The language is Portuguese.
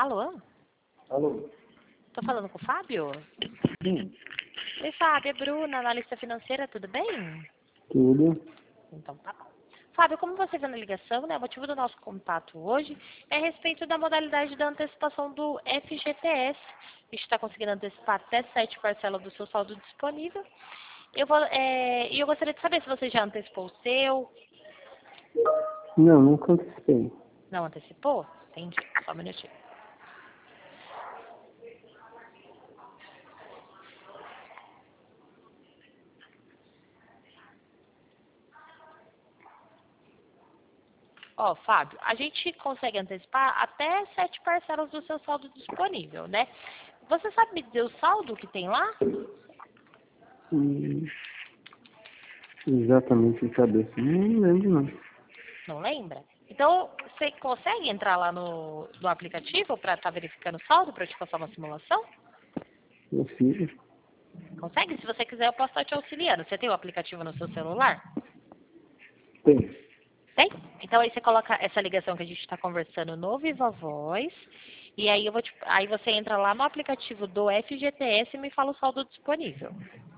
Alô? Alô? Tô falando com o Fábio? Sim. Oi, Fábio, é Bruna, analista financeira, tudo bem? Tudo. Então tá bom. Fábio, como você viu na ligação, né, o motivo do nosso contato hoje é a respeito da modalidade da antecipação do FGTS. A gente está conseguindo antecipar até 7 parcelas do seu saldo disponível. Eu gostaria de saber se você já antecipou o seu. Não, nunca antecipei. Não antecipou? Entendi. Só um minutinho. Ó, Fábio, a gente consegue antecipar até 7 parcelas do seu saldo disponível, né? Você sabe me dizer o saldo que tem lá? Hum, exatamente de cabeça. Não lembro, não. Não lembra? Então, você consegue entrar lá no aplicativo para estar verificando o saldo, para eu te passar uma simulação? Meu filho? Consegue? Se você quiser, eu posso estar te auxiliando. Você tem o aplicativo no seu celular? Tem. Tem? Então, aí você coloca essa ligação que a gente está conversando no Viva Voz, e aí, aí você entra lá no aplicativo do FGTS e me fala o saldo disponível.